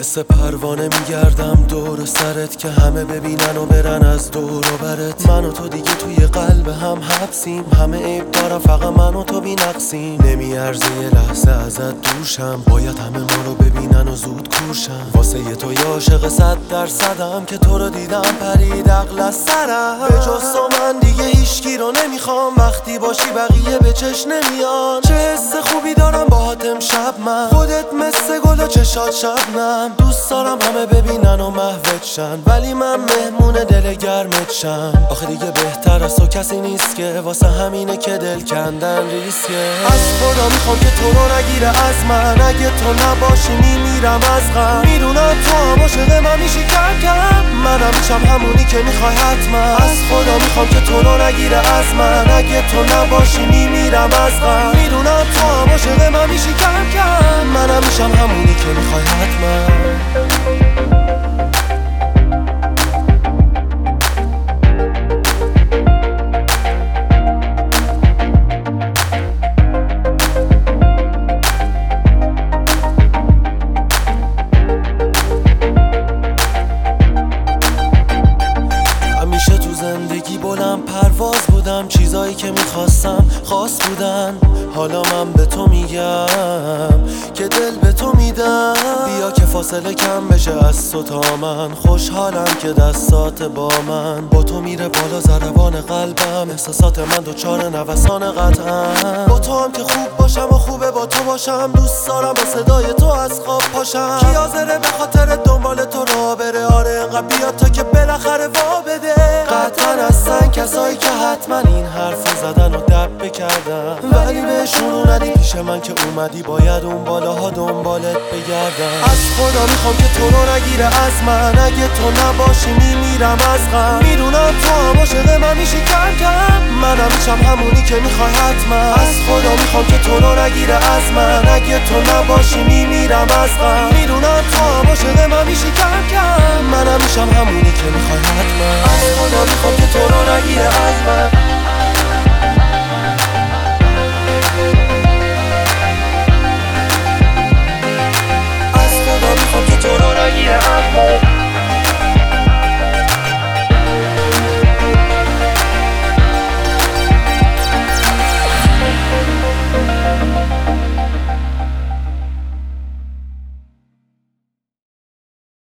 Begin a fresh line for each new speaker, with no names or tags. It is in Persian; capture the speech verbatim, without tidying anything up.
مثل پروانه میگردم دور سرت که همه ببینن و برن از دور و برت. من و تو دیگه توی قلب هم حبسیم، همه عیب دارم فقط من و تو بی نقصیم. نمیارزه یه لحظه ازت دورشم، باید همه ما رو ببینن و زود کورشم. واسه یه تو یه عاشق صد درصدم که تو رو دیدم پرید عقل از سرم. به جز تو من دیگه هیچکی رو نمیخوام، وقتی باشی بقیه به چش نمیان. چه حس خوبی دارم باهات امشب من، خودت مثل گل و چشات شبنم. دوست دارم همه ببینن و محوت شن، ولی من مهمون دل گرمت شم. آخه دیگه بهتر از تو کسی نیست که واسه همینه که دل کندن ریسکه. از خدا میخوام که تو رو نگیره از من، اگه تو نباشی میمیرم از غم. میدونم تو هم عاشق من میشی کم کم، منم میشم همونی که میخوای حتما. از خدا میخوام که تو رو نگیره از من، اگه تو نباشی میمیرم از غم. میدونم تو هم عاشق من میشی کم کم، منم میشم همونی که میخوای حتما. زندگی بلند پرواز بودم، چیزایی که میخواستم خاص بودن. حالا من به تو میگم که دل به تو میدم. بیا که فاصله کم بشه از تو تا من، خوشحالم که دستات با من. با تو میره بالا ضربان قلبم، احساسات من دوچار نوسان قطعم. با تو هم که خوب باشم و خوبه با تو باشم، دوست دارم با صدای تو از خواب پاشم. کی حاضره به خاطر دنبال تو راه بره؟ آره انقدر بیا تا که بالاخره وا بده. قطعا هستن کسایی که حتما این حرف زدن و دب بکردن، ولی بهشون رو ندی پیش من که اومدی باید اون بالاها دنبالت بگردم. از خدا میخوام که تو رو نگیره از من، اگه تو نباشی میمیرم از غم. میدونم تو هم عاشق من میشی کم کم، منم میشم همونی که میخوای حتما. از خدا میخوام که تو رو نگیره از من، اگه تو نباشی میمیرم از غم. میدونم تو هم عاشق من میشی کم کم، منم میشم همونی که میخوای حتما. از خدا میخوام که تو رو نگیره از من.